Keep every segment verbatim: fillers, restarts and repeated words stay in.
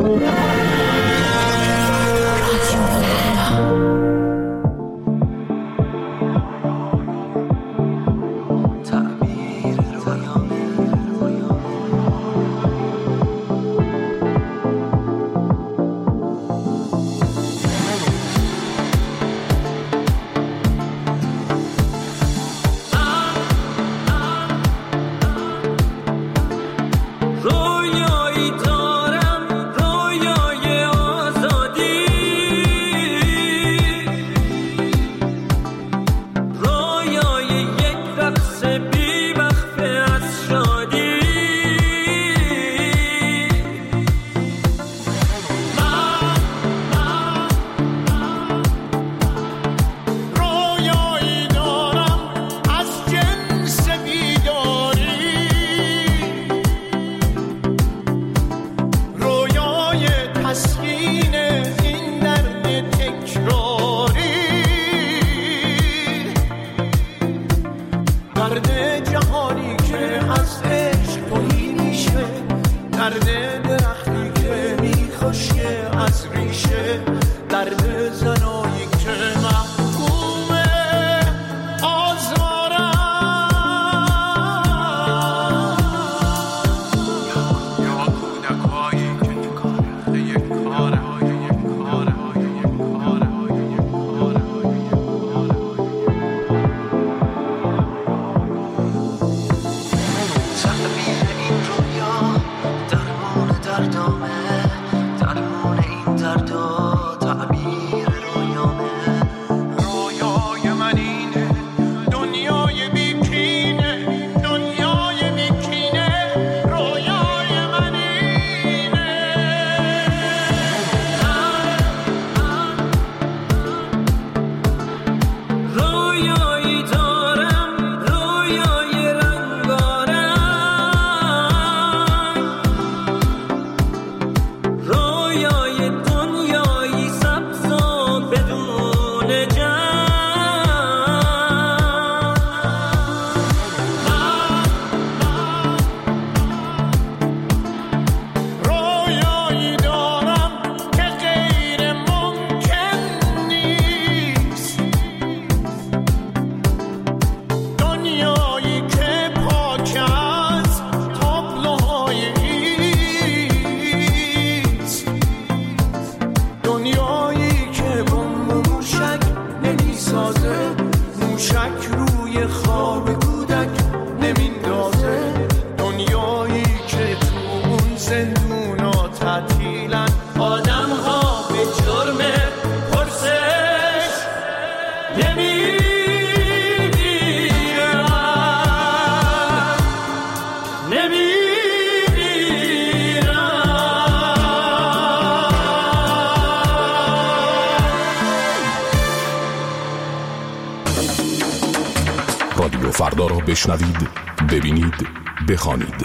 رادیو فردا را بشنوید، ببینید، بخوانید.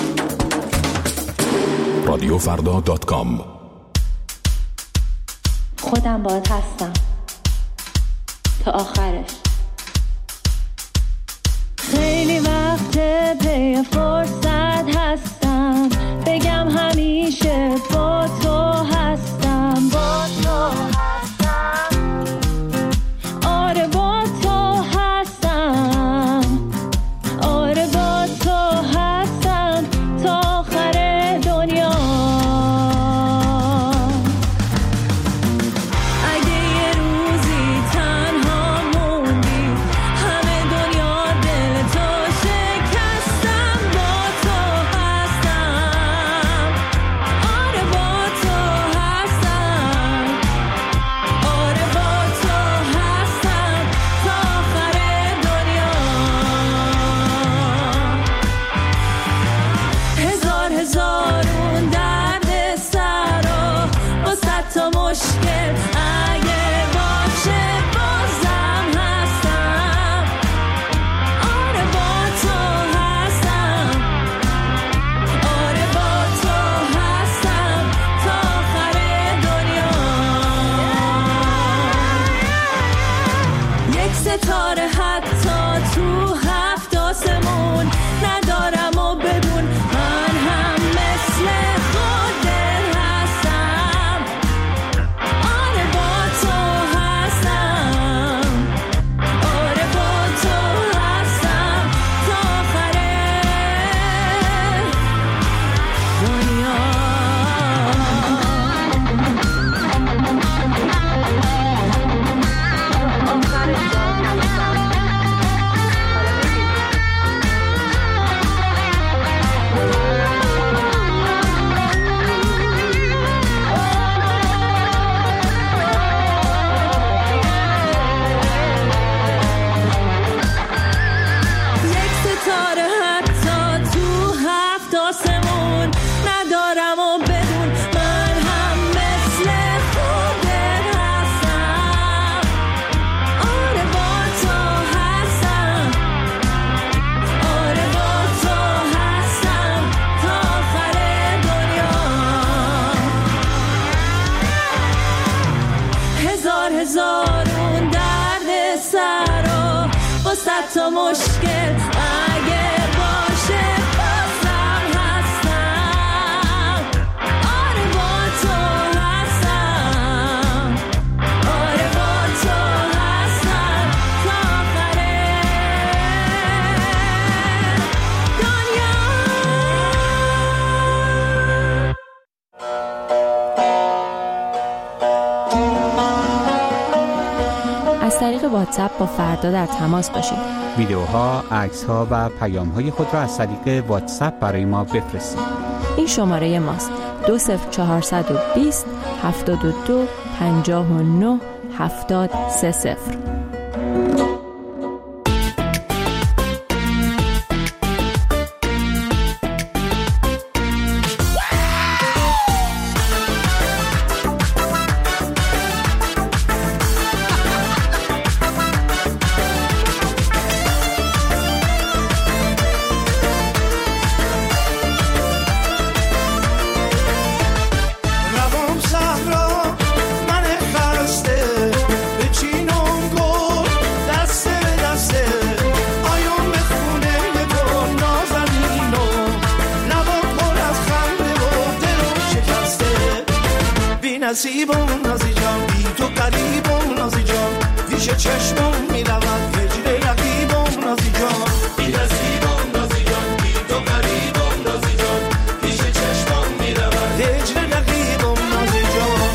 رادیو فردا دات کام. خودم باهات هستم تا آخرش. خیلی وقت پی فرصت هستم بگم همیشه با تو هستم، با تو هستم، آره با تو هستم، آره با تو هستم تا آخر دنیا. اگه یه روزی تنها موندی همه دنیا دل تو شکستم، با تو از طریق واتساپ با فردا در تماس باشید. ویدیوها، عکس‌ها و پیام‌های خود را از طریق واتساپ برای ما بفرستید. این شماره ماست: دو صفر چهارصد و بیست هفتاد و دو پنجاه و نه هفتاد سه صفر. نصیبم نازی جان، بی تو قریبم نازی جان، پیش چشمم میروم هجر رقیبم نازی جان. بی نصیبم نازی جان، بی تو قریبم نازی جان، پیش چشمم میروم هجر رقیبم نازی جان.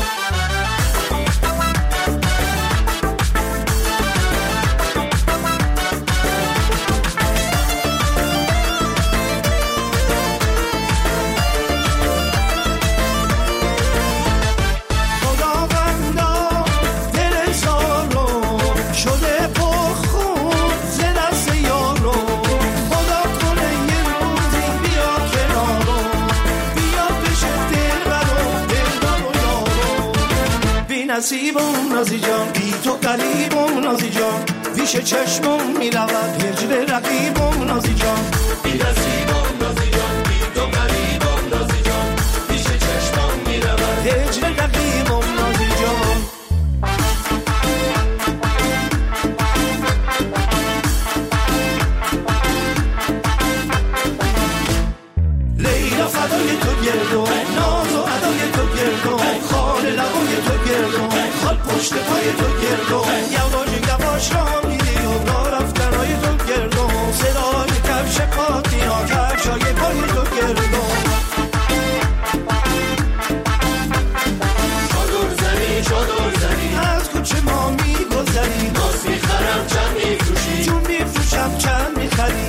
نصیبم نازی جان، بی تو قریبم نازی جان، پیش چشمم میرود هجر رقیبم نازی جان. بی نصیبم نازی جان، بی تو قریبم نازی جان، پیش چشمم میرود هجر رقیبم نازی جان. لیلا فدای تو گردم، ناز و ادای تو گردم، خال لبای تو گردم، خال پشت پای تو گردم، یواش یواش را میری و را رفتنای تو گردم، صدای کفش پاتی ها کفشای پای تو گردم. شادر زنی شادر زنی از کوچه ما میگذری، ناز میخرم چند میفروشی، چون میفروشم چند میخری.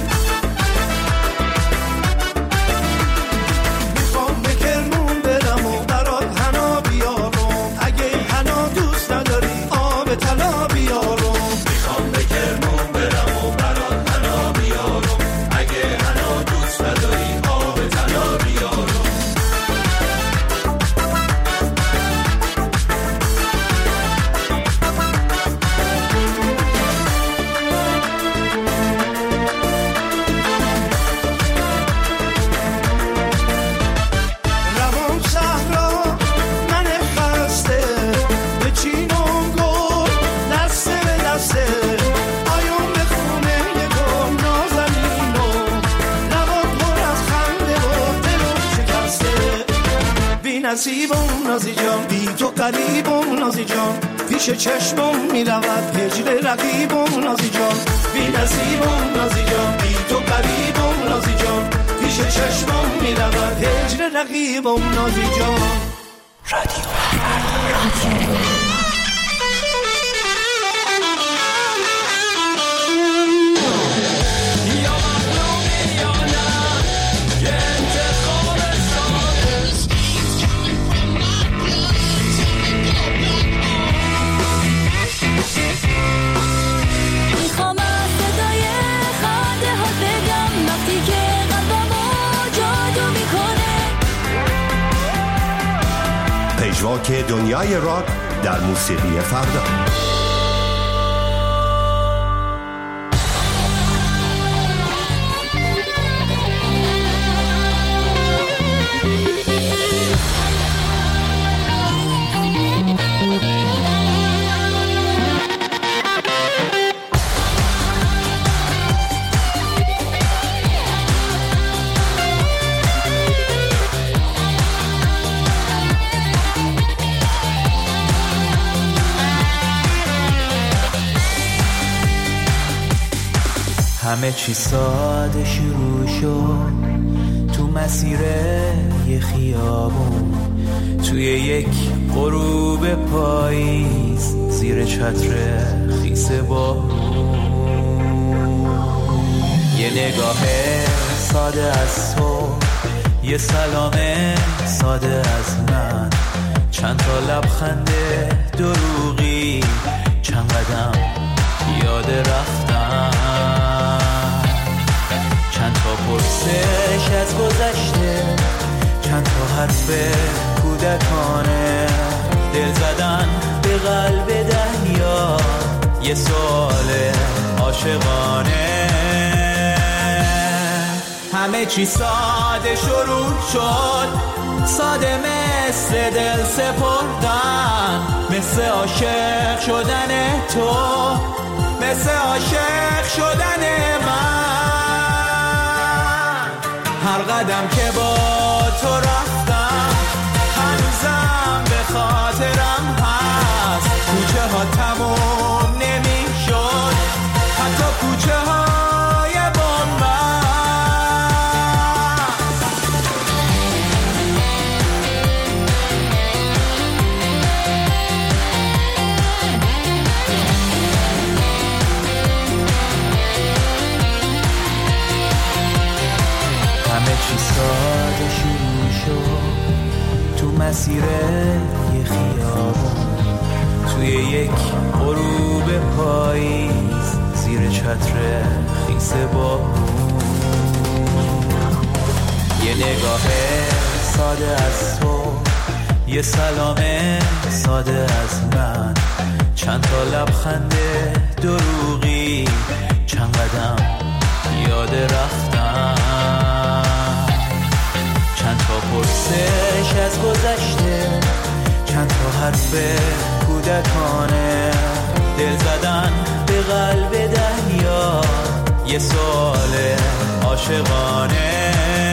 نصیبم نازی جان، بی تو قریبم نازی جان، پیش چشمم میرود هجر رقیبم نازی جان. بی نصیبم نازی جان، بی تو قریبم نازی جان، پیش چشمم میرود هجر رقیبم نازی جان. رادیو رادیو که دنیای راک در موسیقی فردا. همه چی ساده شروع شد تو مسیر یه خیابون، توی یک غروب پاییز زیر چتر خیس بارون، یه نگاه ساده از تو، یه سلام ساده از من، چند تا لبخند دروغی، چند قدم یاد رفتن، چند تا پرسش از گذشته، چند تا حرف کودکانه، دل زدن به قلب دریا، یه سوال عاشقانه. همه چی ساده شروع شد، ساده مثل دل سپردن، مثل عاشق شدن تو، مثل عاشق شدن من. هر قدم که با تو رفتم هنوزم به خاطرم هست، کوچه ها تموم نمی شد، حتی کوچه های بامبست. همه چی ساده شروع شد تو مسیر یه خیابون، توی یک غروب پاییز زیر چتر خیس بارون، یه نگاه ساده از تو، یه سلام ساده از من، چند تا لبخند دروغی، چند قدم یاد رفتن، چند تا پرسش از گذشته، چند تا حرف کودکانه، دل زدن به قلب دریا، یه سوال عاشقانه.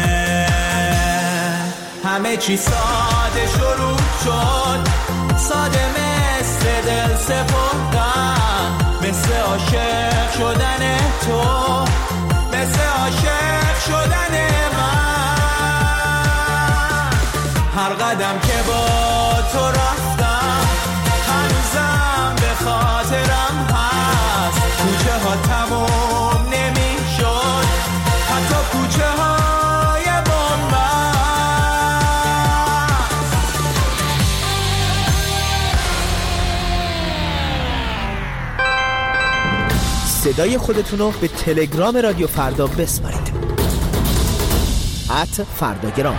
همه چی ساده شروع شد، ساده مثل دل سپردن، مثل عاشق شدن تو، مثل عاشق شدن من. هر قدم که با تو رفتم هنوزم به خاطرم هست، کوچه ها تموم نمی شد، حتی کوچه های بامبست. صدای خودتونو به تلگرام رادیو فردا بسپارید، ات فرداگرام.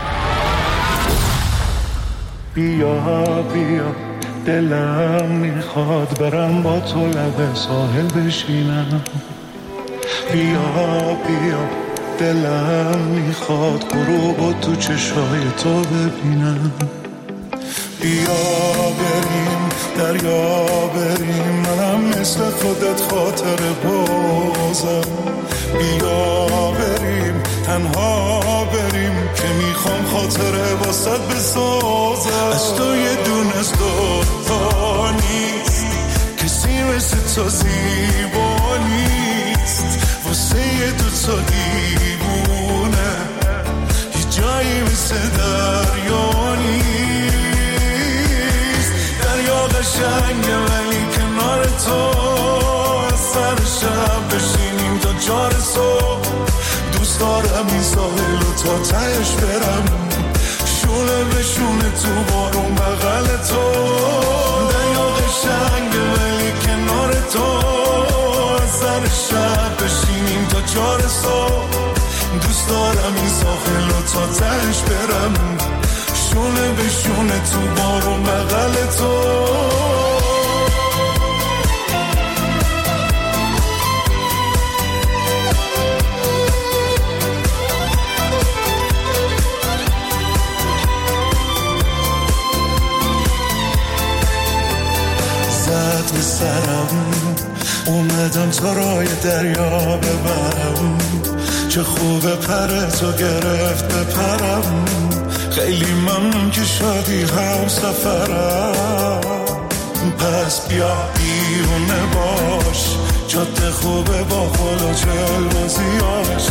بیا بیا دلم میخواد برم با تو لب ساحل بشینم، بیا بیا دلم میخواد غروب تو چشای تو ببینم، بیا بریم دریا بریم، منم مثل خودت خاطر بازم، بیا بریم تنها بریم که میخوام خاطره واسط بسازم. از تو یه دونه از دوتا نیست، کسی مثل تو زیبا نیست، واسه یه دوتا دیوونه یه جایی مثل دریا نیست. دریا قشنگه ولی کنار تو، از سر شب بشینیم تا چار صبح، دوست دارم این ساحل رو تا تهش برم، شونه به شونه تو بارون بغل تو. دریا قشنگه ولی کنار تو، از سر شب بشینیم تا چار صبح، دوست دارم این ساحل رو تا تهش برم، شونه به شونه تو بارون بغل تو. زد به سرم اومدم تا رای دریا ببرم، چه خوبه پر تو گرفت بپرم، خیلی ممنون که شدی هم سفرم. پس بیا بیرونه باش، جاده خوبه با خود و چل بازیاش،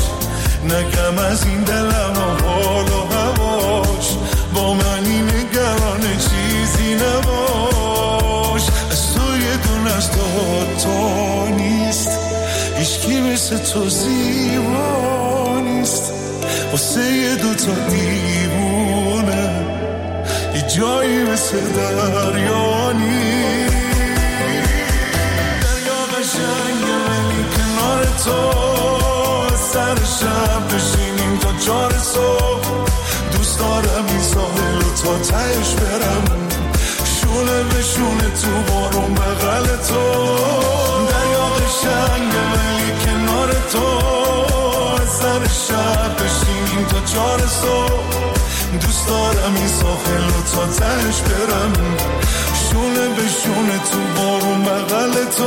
نگم از این دلم و حال و هواش، با منی نگران مثل تو زیبانیست واسه یه دوتا دیوونه یه جایی مثل دریا نیست دریا قشنگه ولی کنار تو سر شب بشینیم تا چار صبح دوست دارم این ساحل و تا تهش برم شونه به شونه تو بارون بغل تو دریا قشنگه ولی کنار تو سر شب بشینیم تا چار صبح دوست دارم این ساحل و تا تهش برم شونه به شونه تو بارون بغل تو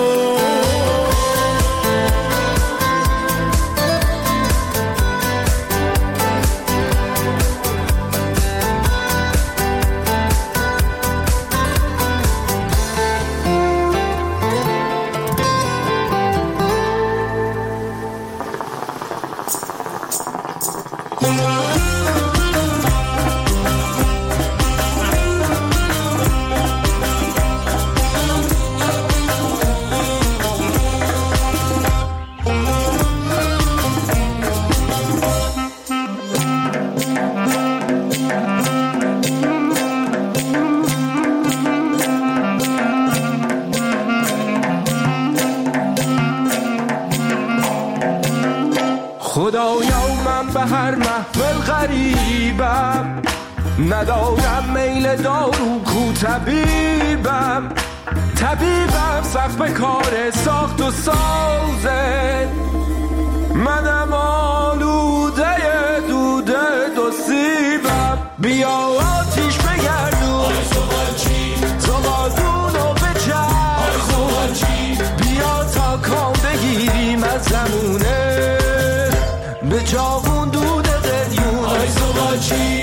خدایا من به هر محفل غریبم ندارم میل دارو کو طبیبم طبیبم سخت به کار ساخت و سازه منم آلوده دوده دو سیبم بیا آتیش بگردون زغالدونو بچرخون بیا تا کام بگیریم از زمونه به چاقون دود قلیون آی زغالچی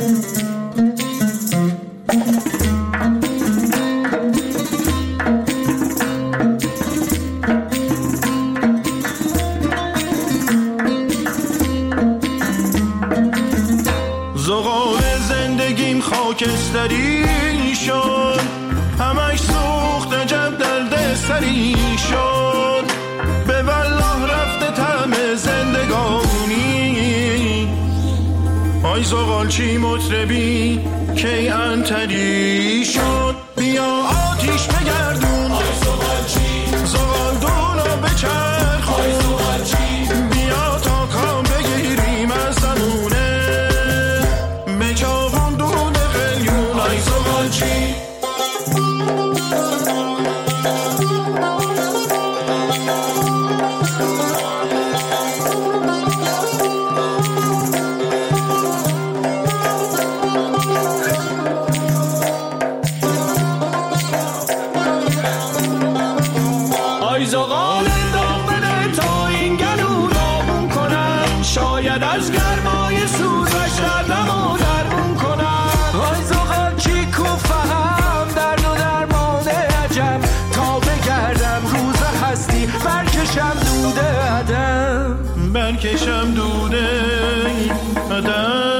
زغال زندگیم خاکستری شد همش سوخت عجب دلده سری شد به والله رفته طعم زندگانی آی زغالچی مطربی کی انتری شد بیا آتیش بگردون آی زغالچی زغالدونو بچرخون آی زغالچی بیا تا کام بگیریم از زمونه به چاقون دود قلیون آی زغالچی زغال دامنه تا این گلو دامون کنم شاید از گرمای سوزش دردم و درمون کنم آی زغالچی کو فهم درد و درمان عجب تا بگردم روز هستی برکشم دوده عدم برکشم دوده عدم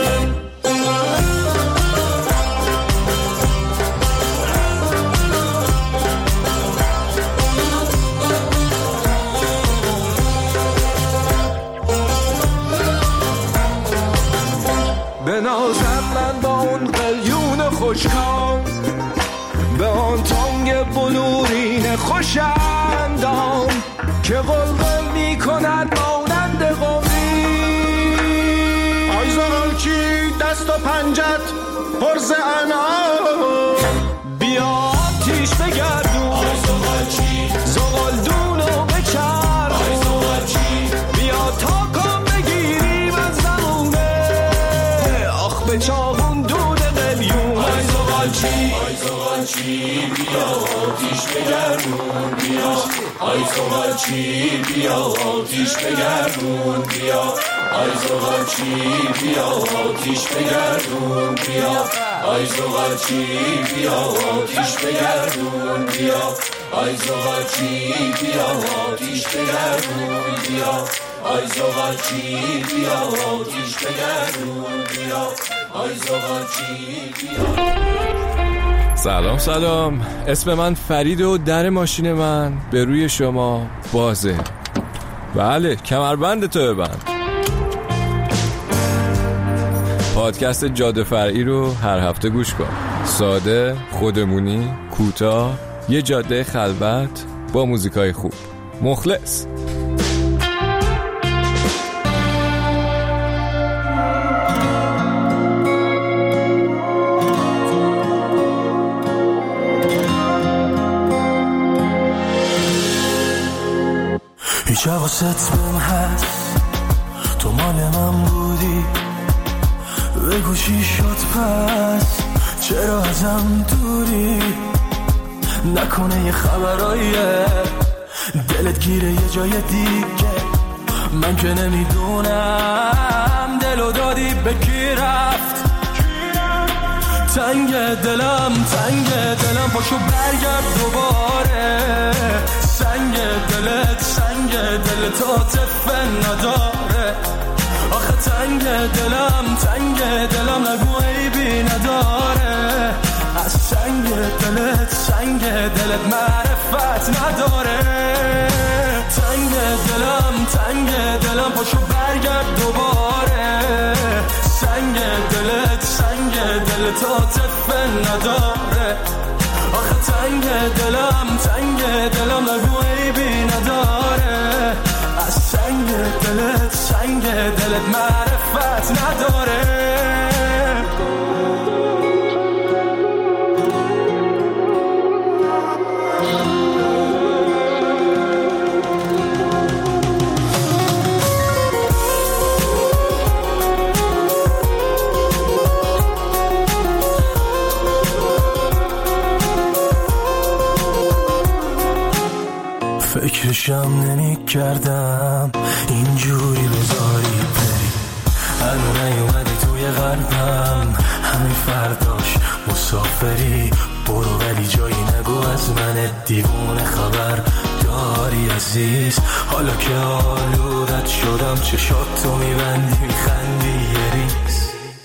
بنازم من با اون قلیون خوشکام به آن تانگ بلورین خوشندام که قلقل می کند مانند قمری آی زغالچی دست و پنجت پرز انعام بیا آتیش بگردون آی زغالچی زغالدونو بچرخون آی زغالچی بیا تا کام بگیریم از زمونه آخ به چاقون دود قلیون آی زغالچی آی زغالچی بیا آتیش بگردون بیا آی زغالچی بیا آتیش بگردون بیا آی زغالچی بیا آتیش بگردون بیا آی زغالچی بیا آتیش بگردون بیا آی زغالچی بیا آتیش بگردون بیا آی زغالچی بیا آتیش بگردون بیا آی زغالچی بیا. سلام سلام، اسم من فرید و در ماشین من به روی شما بازه. بله، کمربند تو ببند. پادکست جاده فرعی رو هر هفته گوش کن. ساده، خودمونی، کوتاه، یه جاده خلوت با موزیکای خوب. مخلص. هیچ حواست بهم هست، تو مال من بودی، بگو چی شد پس، چرا ازم دوری، نکنه یه خبراییه دلت گیره یه جای دیگه، من که نمیدونم دلو دادی به کی رفت، تنگ دلم تنگ دلم پاشو برگرد دوباره، سنگ دلت سنگ دلت عاطفه نداره، آخه تنگ دلم تنگ دلم نگو عیبی نداره، از سنگ دلت سنگ دلت معرفت نداره، تنگ دلم تنگ دلم پاشو برگرد دوباره، سنگ دلت سنگ دلت عاطفه نداره، آخه تنگ دلم تنگ دلم نگو عیبی نداره، از سنگ دلت سنگ دلت معرفت نداره. فکرشم نمی کردم اینجوری بذاری بری، هنو نیومدی توی قلبم، همین فرداش مسافری، برو ولی جایی نگو از من دیوونه خبر داری عزیز، حالا که آلودت شدم چشاتو میبندی میخندی یه ریز،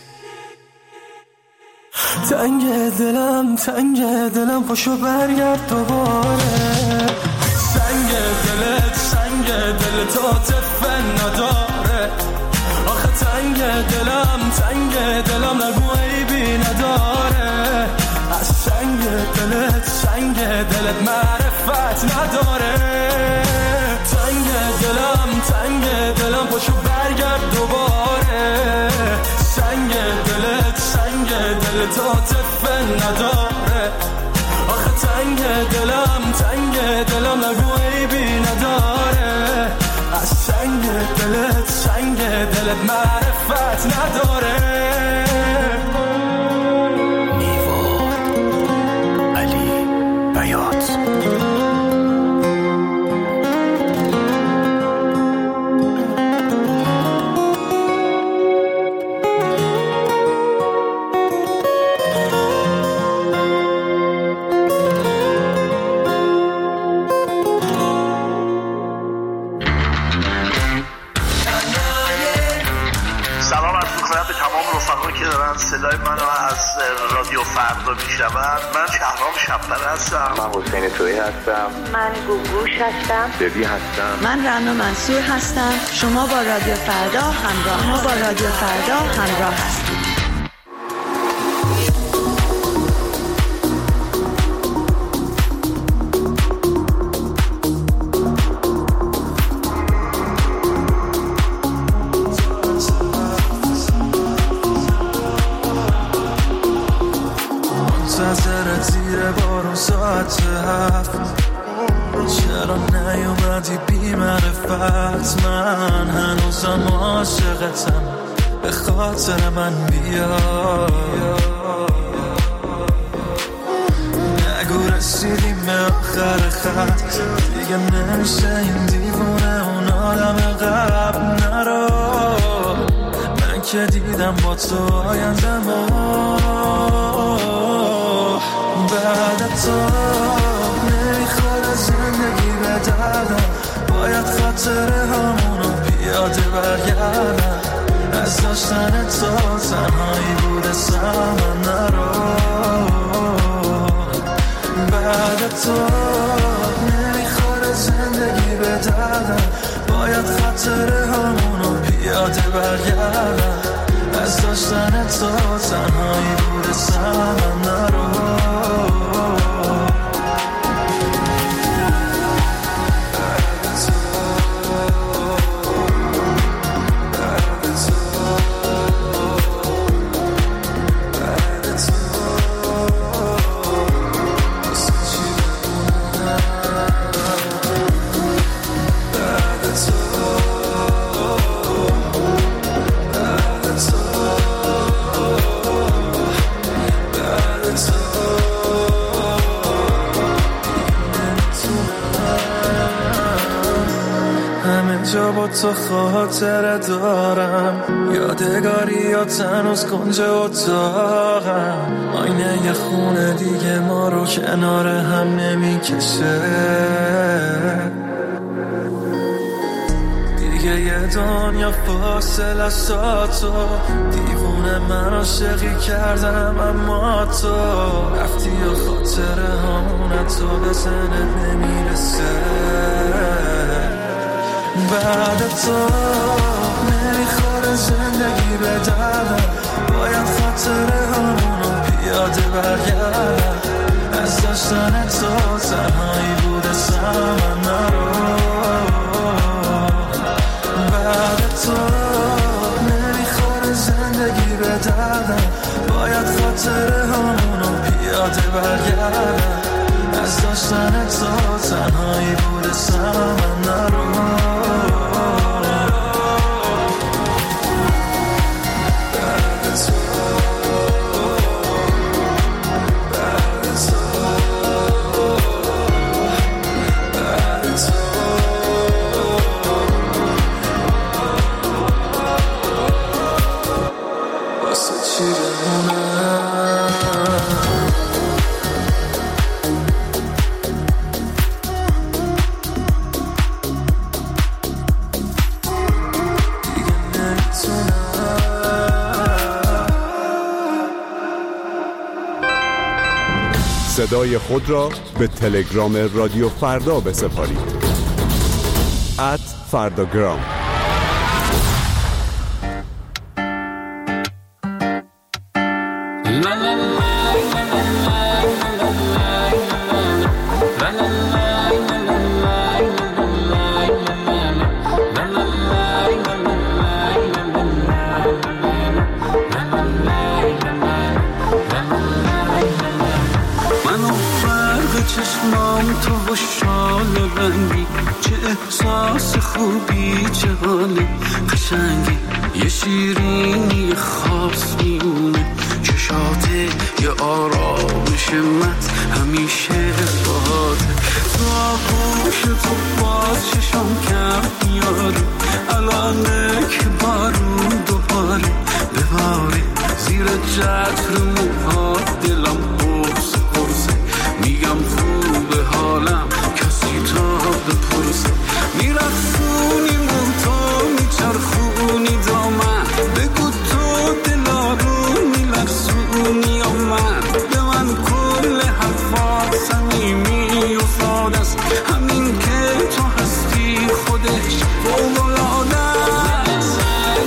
تنگ دلم تنگ دلم پاشو برگرد دوباره، سنگ دلت سنگ دلت عاطفه نداره، آخه تنگ دلم تنگ دلم نگو عیبی نداره، از سنگ دلت سنگ دلت معرفت نداره، تنگ دلم تنگ دلم پاشو برگرد دوباره، سنگ دلت سنگ دلت عاطفه نداره، آخه تنگ دلم تنگ دلم نگو عیبی نداره، از سنگ دلت سنگ دلت معرفت نداره. نیوار علی بیات. صدای منو از رادیو فردا میشنون. من شهرام شب‌پر هستم. من حسین تویی هستم. من گوگوش هستم. ببی هستم. من رنا منصور هستم. شما با رادیو فردا همراه شما با رادیو فردا همراه هستید. زیر بارون ساعت هفت، چرا نیومدی بی معرفت، من هنوزم عاشقتم، به خاطر من بیا، نگو رسیدیم به آخر خط، دیگه نمیشه این دیوونه اون آدم قبل نرو، من که دیدم با تو آیندم بعد تو نمیخواد زندگی به دردم، باید خاطره همونو پیاده برگردم، از داشتن تو تنهایی بوده سمن نرو، بعد تو نمیخواد زندگی به دردم، باید خاطره همونو پیاده برگردم از داشتن تو تنهایی بود سمن نرو جا با تو خاطره دارم یادگاری یا تنوز کنج اتاقم آینه یه خونه دیگه ما رو کنار هم نمیکشه دیگه یه دنیا فاصله است تو دیوونه من عاشقی کردم اما تو رفتی و خاطره همونه تو به ذهنت نمیرسه بعد تو نمیخوره زندگی به دردم باید خاطره همونو پیاده برگردم از داشتن تو تنهایی بوده سمن نرو بعد تو نمیخوره زندگی به دردم باید خاطره همونو پیاده برگردم از داشتن تو تنهایی بوده سمن نرو صدای خود را به تلگرام رادیو فردا بسپارید. ات فرداگرام. تو و شال رنگی چه احساس خوبی چه حال قشنگی یه شیرینی خاص میونه چشاته یه آرامش مت همیشه باهاته تو آغوش تو باز چشم کم میاره الانه که بارون دوباره بباره زیر جتر موهات دلم قرص قرصه میگم خوبه حالم کسی تا بپرسه میرخونی مونتا میچرخونی دامن بگو تو دلارو میلرسونی یا من به من کل حرفات صمیمی و ساده است همین که تو هستی خودش فوق‌العاده است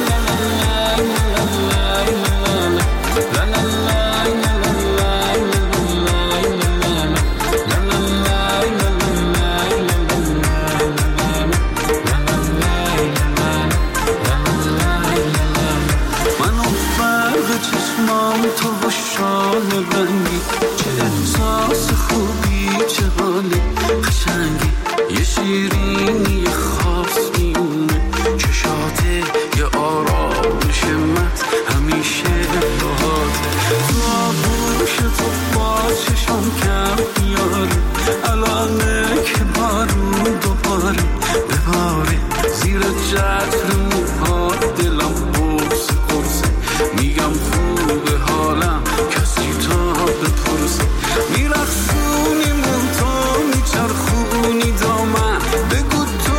تو و شال رنگی چه احساس خوبی چه حال قشنگی یه شیرینی خاص میونه چشاته یه آرامش مت همیشه باهاته تو آغوش تو باز چشم کم میاره الانه که بارون دوباره بباره زیر جتر موهات دلم قرص قرصه میگم خوبه حالم کسی تا بپرسه میرخصونی مونتا میچرخونی دامن بگو تو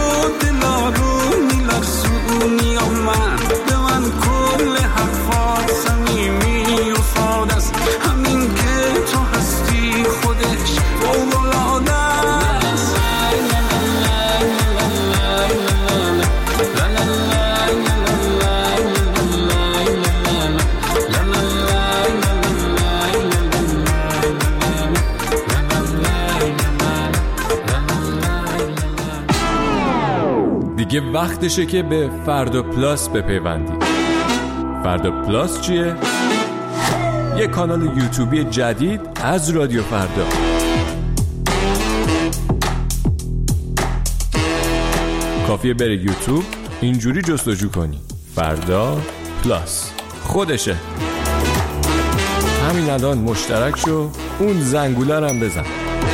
دیگه وقتشه که به فردا پلاس بپیوندید. فردا پلاس چیه؟ یه کانال یوتیوبی جدید از رادیو فردا. کافیه بری یوتیوب، اینجوری جستجو کنی فردا پلاس، خودشه. همین الان مشترک شو، اون زنگوله رو هم بزن.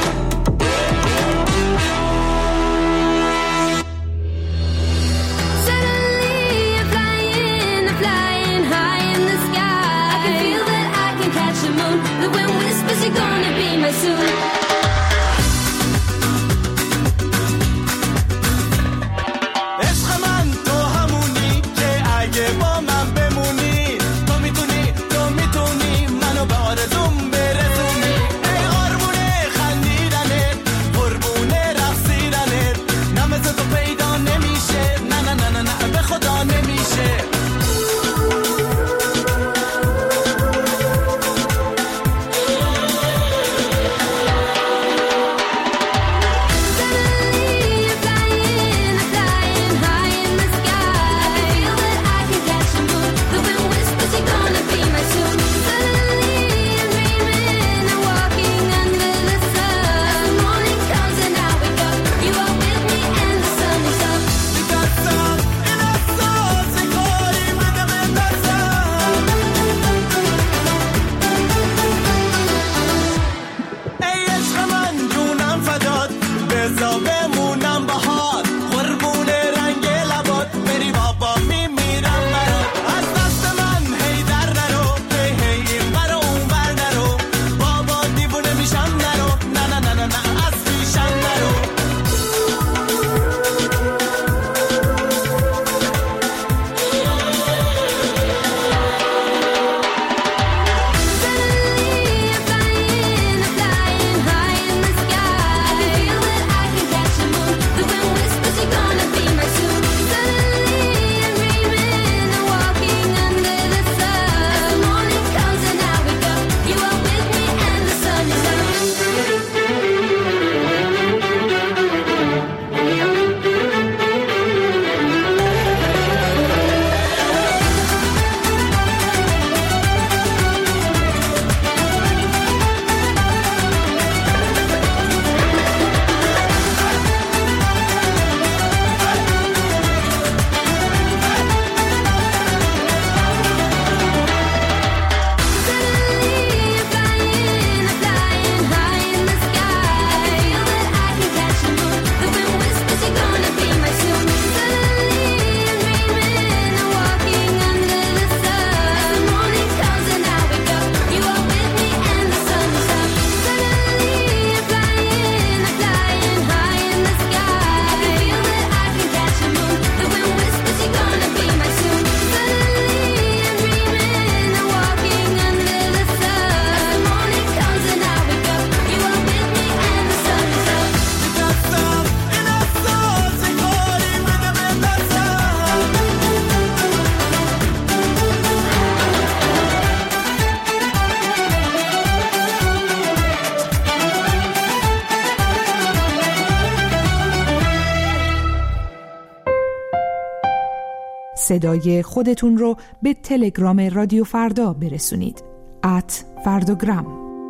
صدای خودتون رو به تلگرام رادیو فردا برسونید. ات فرداگرام.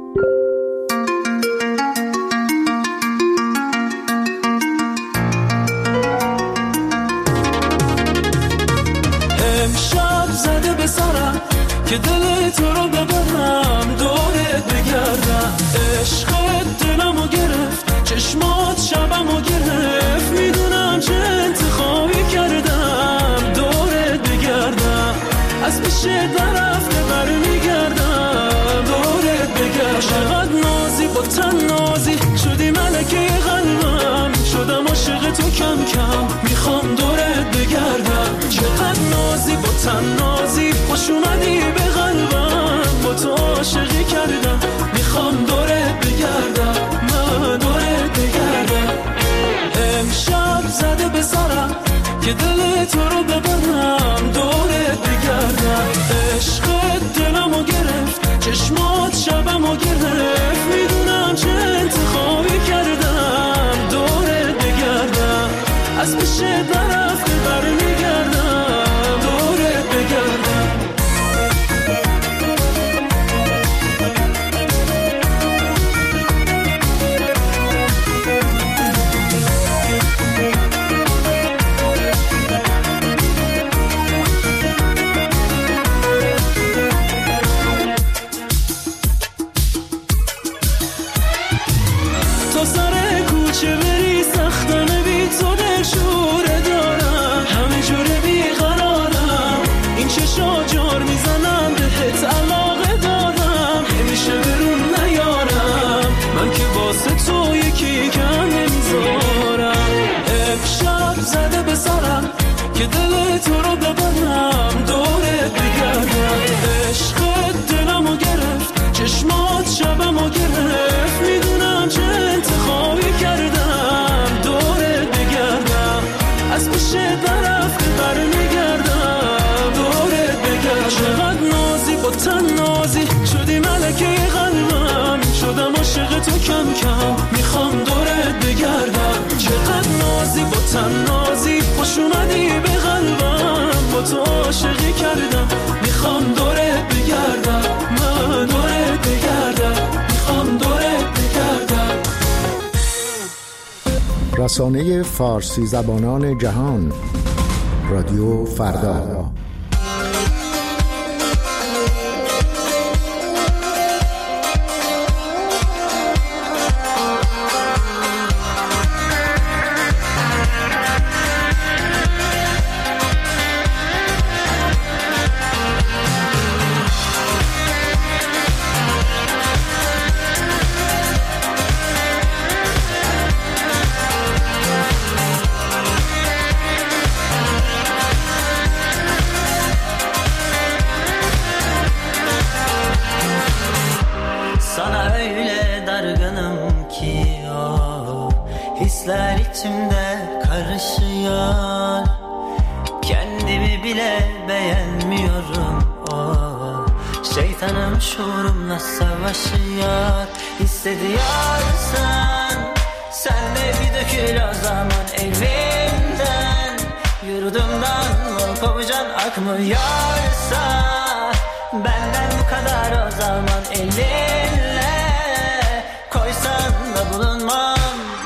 امشب زده به سرم که دل تو رو ببرم، دورت بگردم. عشقت دلمو گرفت، چشمات شبمو گرفت. میدونم چه انتخابی کردم، دورت بگردم. از پیش درفته بر میگردم، دورت بگردم. چقدر نازی با تن نازی شدی ملکه قلبم، شدم عاشق تو کم کم، میخوام دورت بگردم. چقدر نازی با تن نازی خوش اومدی به قلبم، با تو عاشقی کردم، میخوام دورت بگردم، من دورت بگردم. امشب زده به سرم که دل تو رو ببرم، دورت بگردم. عشقت دلمو گرفت، چشمات شبمو گرفت. میدونم چه انتخابی کردم، دورت بگردم. از پیش درفت چه بری سختانه بی تو دلشوره دارم همه جوره بیقرارم این چشا جار میزنم بهت علاقه دارم نمیشه برون نیارم من که واسه تو یکی کم نمیذارم امشب زده به سرم که دل تو رو ببرم دورت بگردم عشقت دلمو گرفت چشمات شبمو گرفت میدونم چه انتخابی کردم دورت بگردم از پیش برفت بر میگردم دورت بگردم چقدر نازی با تن نازی شدی ملکه قلبم شدم عاشق تو کم کم میخوام دورت بگردم چقدر نازی با تن نازی خوش اومدی به قلبم با تو عاشقی کردم میخوام دورت بگردم من دورت بگردم میخوام دورت بگردم. رسانه فارسی زبانان جهان رادیو فردا. Hisler içimde karışıyor Kendimi bile beğenmiyorum oh. Şeytanım şuurumla savaşıyor Hissediyorsan sen de bir dökül o zaman evimden Yurdumdan mı kovacan akmıyorsa Benden bu kadar o zaman elinle Koysan da bulunmam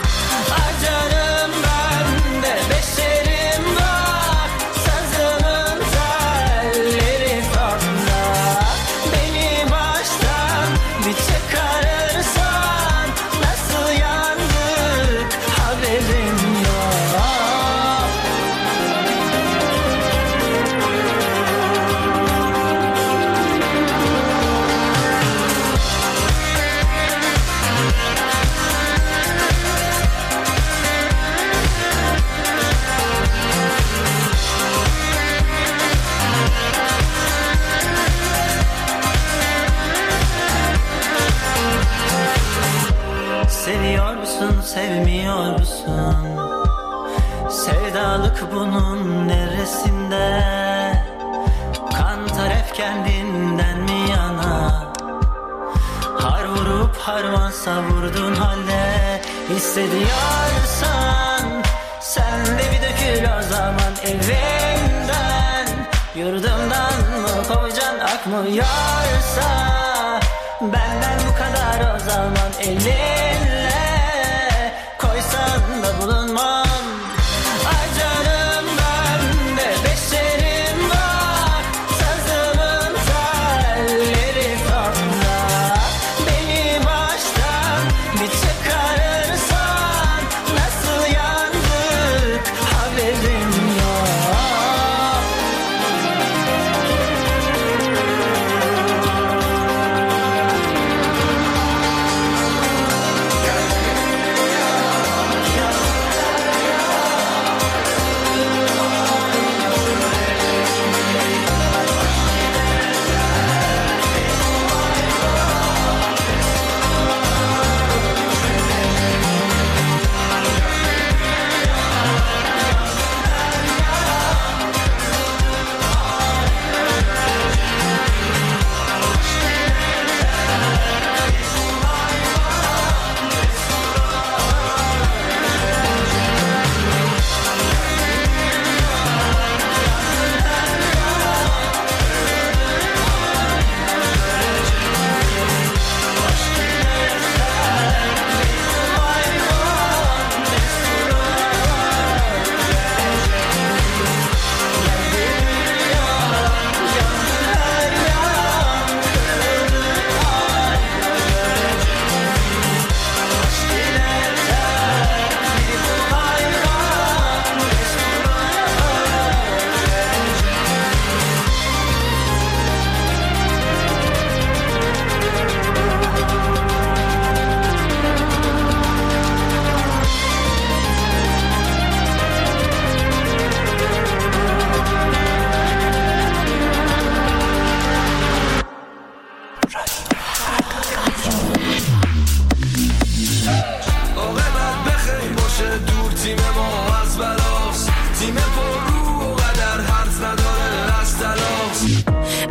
Seviyor musun, sevmiyor musun? Sevdalık bunun neresinde? Kan taraf kendinden mi yana? Har vurup harman savurdun halde hissediyorsan sen de bir dökül o zaman evimden Yurdumdan mı kovacan akmıyorsa Benden bu kadar o zaman elinle Koysan da bulunmam Ay canım ben de beşerim var Sazımın telleri sonda Beni baştan bir çıkarırsan Nasıl yandık haberim yok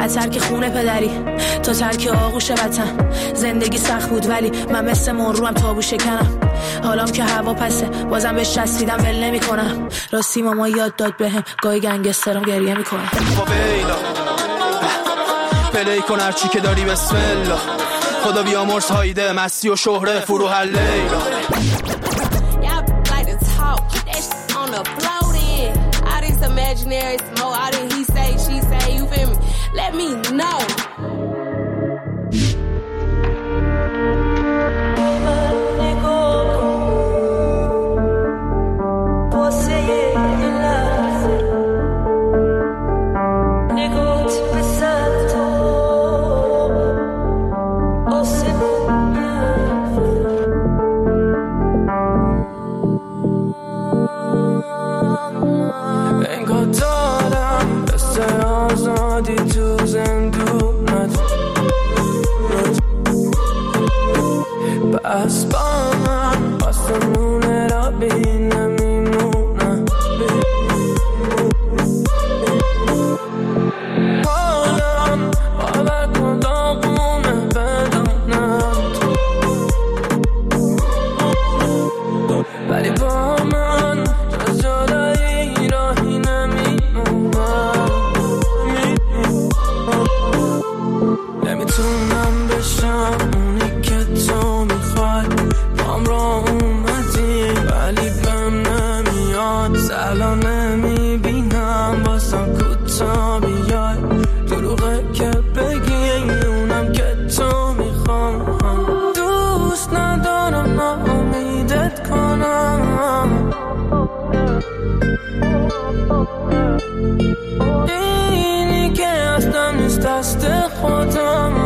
از ترک خونه پدری تا ترک آغوش وطن. زندگی سخت بود ولی من مثل مروم تابو شکنم. حالام که هوا پسه بازم بهش چسبیدم ول نمی کنم. راستی ماما یاد داد بهم گاهی گنگسترم گریه میکنه. با بیلا پلی کن هرچی که داری بسم الله. خدا بیامرز هایده مستی و شهره فروح لیلا. Imaginary smoke, I didn't he say, she say, you feel me? Let me know. بس با من آسمونه را بین نمیمونم. حالم باور کن داغونه بدونم تو، ولی با من جز جدایی راهی نمیمونم. نمیتونم بشم اونی که تو میخوای. بام را اومدی ولی بهم نمیاد. سلا نمیبینم باسم کوتا بیای. دروغه که بگی اونم که تو میخوام. دوست ندارم ناامیدت کنم. اینی که هستم نیست دست خودم.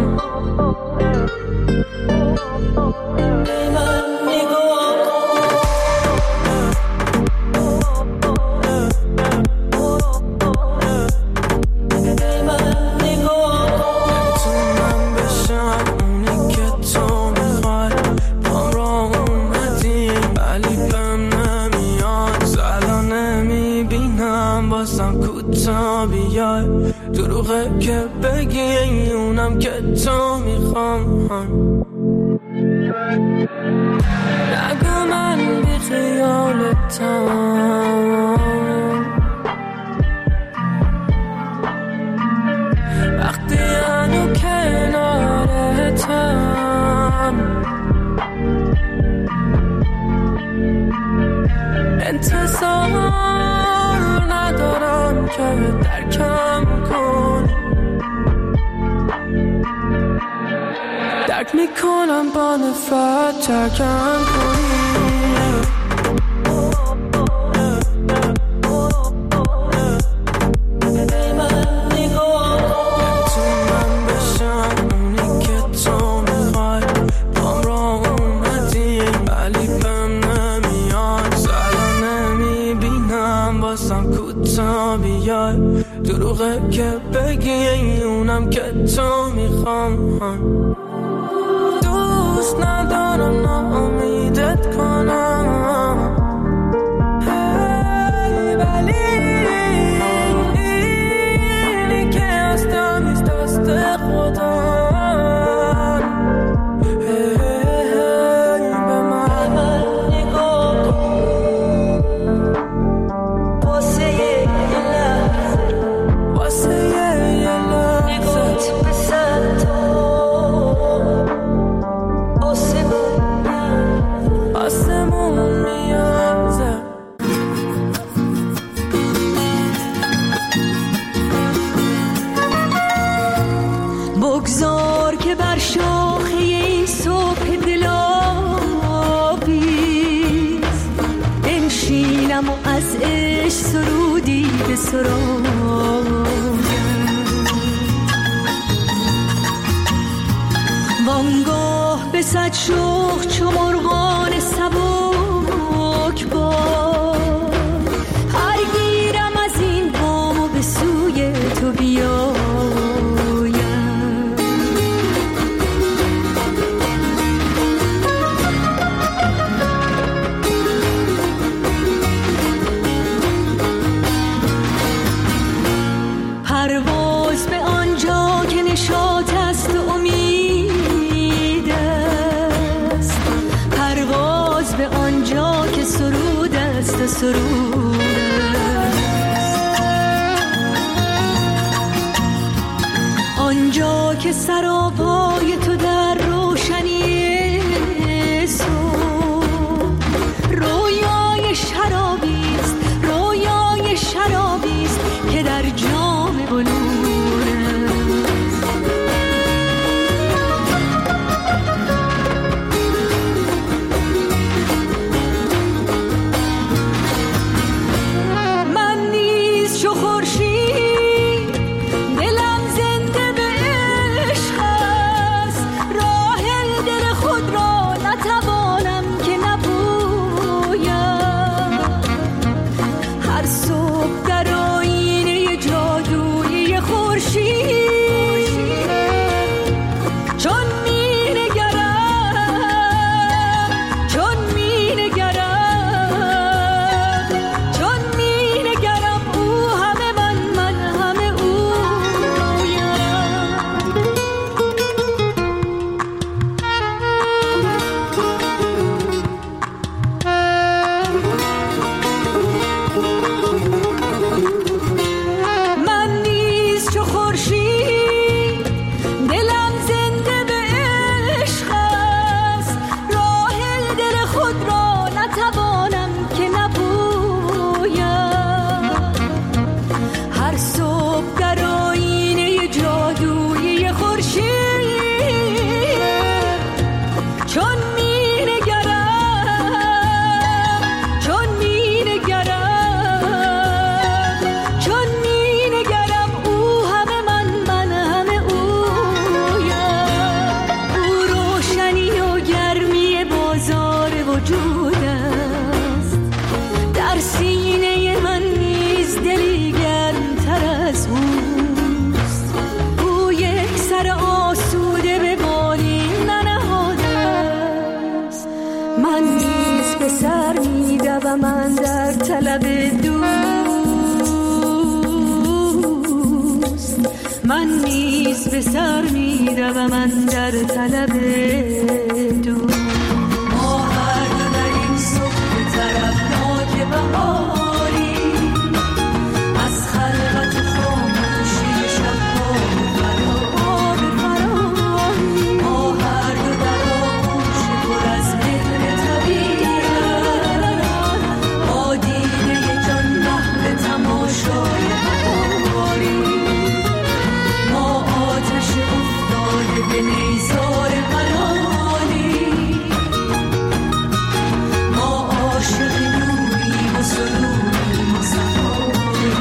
دروغه که بگی اونم که تو میخوام. نگو من بی خیالتم وقتی هنو کنارتم. انتظار ندارم که درکم کنی. درک میکنم با نفرت ترکم کنی. دروغه که بگی اونم که تو میخوام. دوست ندارم ناامیدت کنم. hey, ولی اینی که هستم نیست دست خودم. بگذار که بر شاخه این صبح دل‌آویز بنشینم و از عشق سرودی بسرایم. وانگاه به صد شوق چو مرغان سبک بار پر گیرم از این بام و به سوی تو بیایم. پرواز به آن و سرور است. آنجا که سراپای تو در روشنی صبح رویای شرابی است، رویای شرابی است که در جام بلور است. من نیز چو خورشید دلم زنده به عشق است، راه دل خود را نتوانم که نپویم. هر صبح در آینه جادویی خورشید چون می‌نگرم، چون می‌نگرم، چون می‌نگرم او همه من، من همه او رویم. من نیز چو خورشید دلم زنده به عشق است، راه دل خود را نتوانم که نپویم. هر صبح در آینه جادویی خورشید چون می‌نگرم، چون می‌نگرم، چون می‌نگرم او همه من، من همه اویم. او روشنی و گرمی بازار وجود است، در سینه من نیز دلی گرمتر از اوست. او یک سر آسوده به بالین ننهاده است، من نیز به سر می‌دوم من در طلب دوست. من نیز به سر می‌دوم من در طلب دوست. ما هر دو در این صبح طرفناک بهاری از خلوت خاموشی شب‌های فرار فراری، ما هر دو در آغوش پر از مهر طبیعت با دیده جان محو تماشای بهاری، ما آتش افتاده به نیزار قناری، ما عاشق نوریم و سروریم و صفاییم.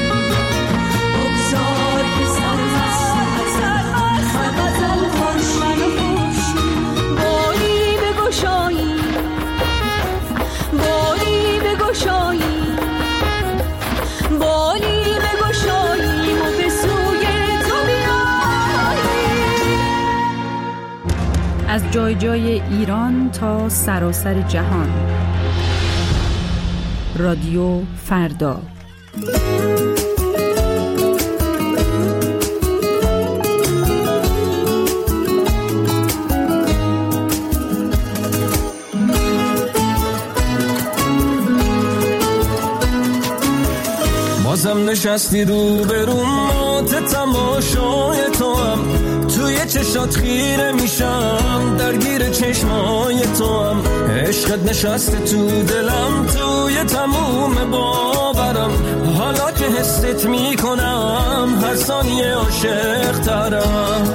بگذار که سرمست از غزل خورشید باری بگشاییم، باری بگشاییم، باری بگشاییم و به سوی تو بیاییم. از جای جای ایران تا سراسر جهان، رادیو فردا. بازم نشستی رو به رو مات تماشای تو هم، توی چشات خیره میشم درگیر چشمای تو هم. عشقت نشسته تو دلم توی تموم باورم، حالا که حست میکنم هر ثانیه عاشق ترم.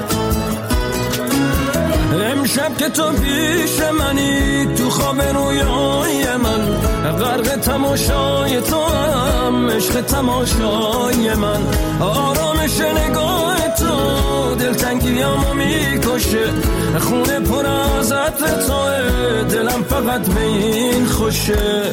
امشب که تو پیش منی تو خواب رویای من، غرق تماشای تو هم عشق تماشای من. آرامش نگاه تو دلتنگیامو میکشه، خونه پر از عطر توه دلم فقط به این خوشه.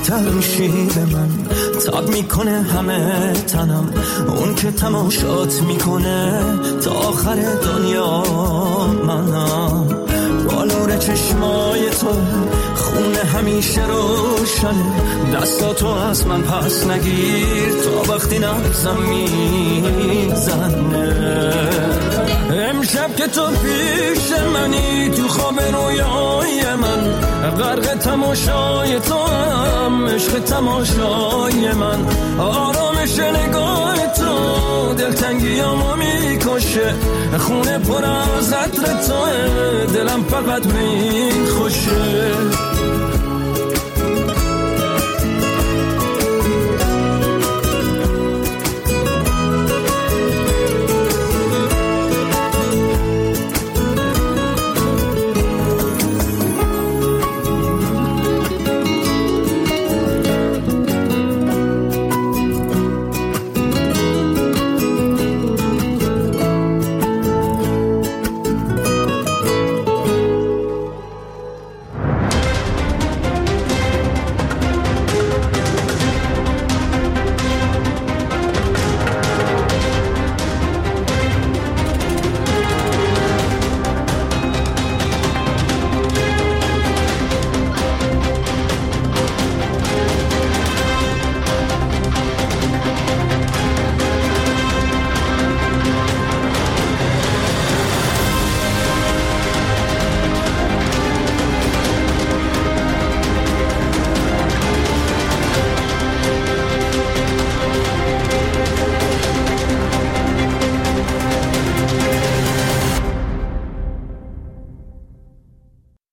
نزدیکتر میشی به من، تاب میکنه همه تنم، اون که تماشات میکنه تا آخر دنیا منم. با نور چشمای تو خونه همیشه روشنه، دستاتو از من پس نگیر تا وقتی نبزم میزنه. امشب که تو پیش منی تو خواب رویای من، غرق تماشای تو هم عشق تماشای من، آرامش نگاه تو دلتنگیامو میکشه، خونه پر از عطر توه دلم فقط میخوشه.